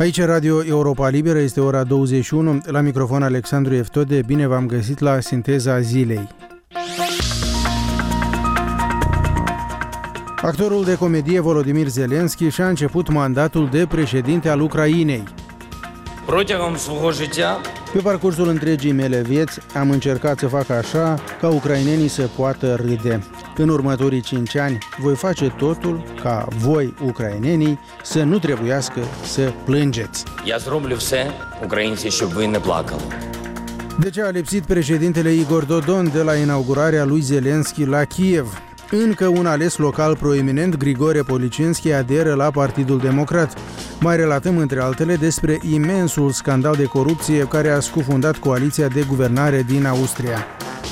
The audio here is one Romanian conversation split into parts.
Aici Radio Europa Liberă, este ora 21, la microfon Alexandru Eftode, bine v-am găsit la Sinteza Zilei. Actorul de comedie Volodymyr Zelensky și-a început mandatul de președinte al Ucrainei. Pe parcursul întregii mele vieți am încercat să fac așa ca ucrainenii să poată râde. În următorii 5 ani voi face totul ca voi, ucrainenii, să nu trebuiască să plângeți. De ce a lipsit președintele Igor Dodon de la inaugurarea lui Zelensky la Kiev? Încă un ales local proeminent, Grigore Policinski, aderă la Partidul Democrat. Mai relatăm, între altele, despre imensul scandal de corupție care a scufundat coaliția de guvernare din Austria.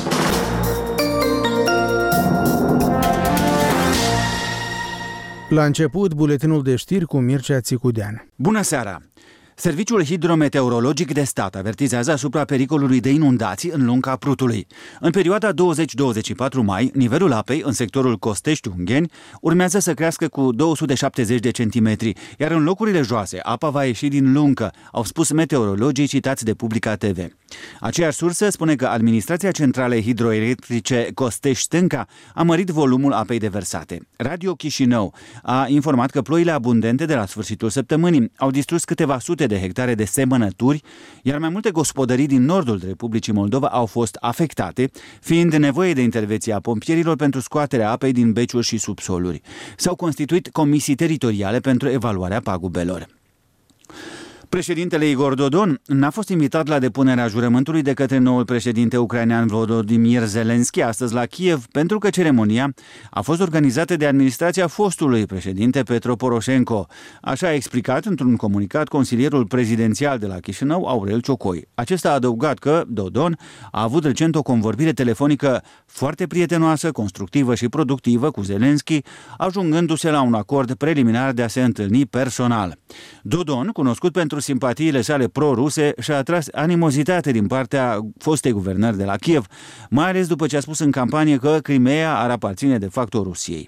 La început, buletinul de știri cu Mircea Țicudean. Bună seara! Serviciul hidrometeorologic de stat avertizează asupra pericolului de inundații în lunga Prutului. În perioada 20-24 mai, nivelul apei în sectorul Costești-Ungheni urmează să crească cu 270 de centimetri, iar în locurile joase apa va ieși din luncă, au spus meteorologii citați de Publica TV. Aceeași sursă spune că Administrația Centralei Hidroelectrice Costești-Stânca a mărit volumul apei deversate. Radio Chișinău a informat că ploile abundente de la sfârșitul săptămânii au distrus câteva sute de hectare de semănături, iar mai multe gospodării din nordul Republicii Moldova au fost afectate, fiind nevoie de intervenția pompierilor pentru scoaterea apei din beciuri și subsoluri. S-au constituit comisii teritoriale pentru evaluarea pagubelor. Președintele Igor Dodon n-a fost invitat la depunerea jurământului de către noul președinte ucrainean Volodymyr Zelensky astăzi la Kiev, pentru că ceremonia a fost organizată de administrația fostului președinte Petro Poroșenko. Așa a explicat într-un comunicat consilierul prezidențial de la Chișinău, Aurel Ciocoi. Acesta a adăugat că Dodon a avut recent o convorbire telefonică foarte prietenoasă, constructivă și productivă cu Zelensky, ajungându-se la un acord preliminar de a se întâlni personal. Dodon, cunoscut pentru simpatiile sale pro-ruse, și-a atras animozitate din partea fostei guvernări de la Kiev, mai ales după ce a spus în campanie că Crimea ar aparține de facto Rusiei.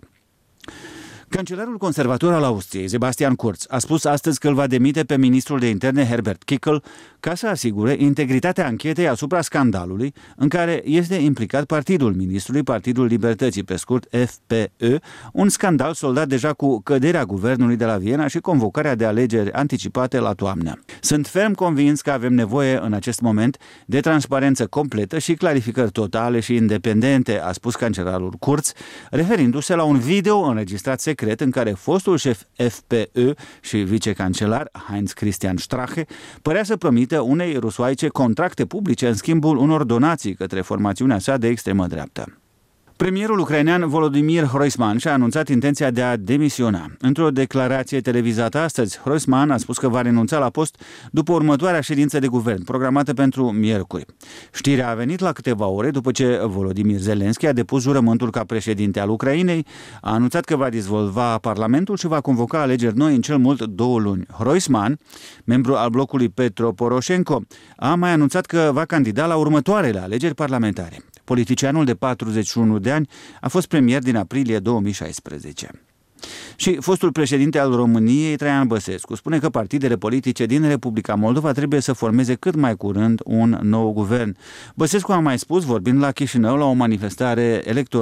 Cancelarul conservator al Austriei, Sebastian Kurz, a spus astăzi că îl va demite pe ministrul de interne Herbert Kickl ca să asigure integritatea anchetei asupra scandalului în care este implicat partidul ministrului, Partidul Libertății, pe scurt FPÖ, un scandal soldat deja cu căderea guvernului de la Viena și convocarea de alegeri anticipate la toamnă. Sunt ferm convins că avem nevoie în acest moment de transparență completă și clarificări totale și independente, a spus cancelarul Kurz, referindu-se la un video înregistrat secret în care fostul șef FPÖ și vicecancelar Heinz Christian Strache părea să promită unei rusoaice contracte publice în schimbul unor donații către formațiunea sa de extremă dreaptă. Premierul ucrainean Volodymyr Hrojsman și-a anunțat intenția de a demisiona. Într-o declarație televizată astăzi, Hrojsman a spus că va renunța la post după următoarea ședință de guvern, programată pentru miercuri. Știrea a venit la câteva ore după ce Volodymyr Zelensky a depus jurământul ca președinte al Ucrainei, a anunțat că va dizolva Parlamentul și va convoca alegeri noi în cel mult 2 luni. Hrojsman, membru al blocului Petro Poroșenko, a mai anunțat că va candida la următoarele alegeri parlamentare. Politicianul de 41 de ani a fost premier din aprilie 2016. Și fostul președinte al României, Traian Băsescu, spune că partidele politice din Republica Moldova trebuie să formeze cât mai curând un nou guvern. Băsescu a mai spus, vorbind la Chișinău la o manifestare electorală,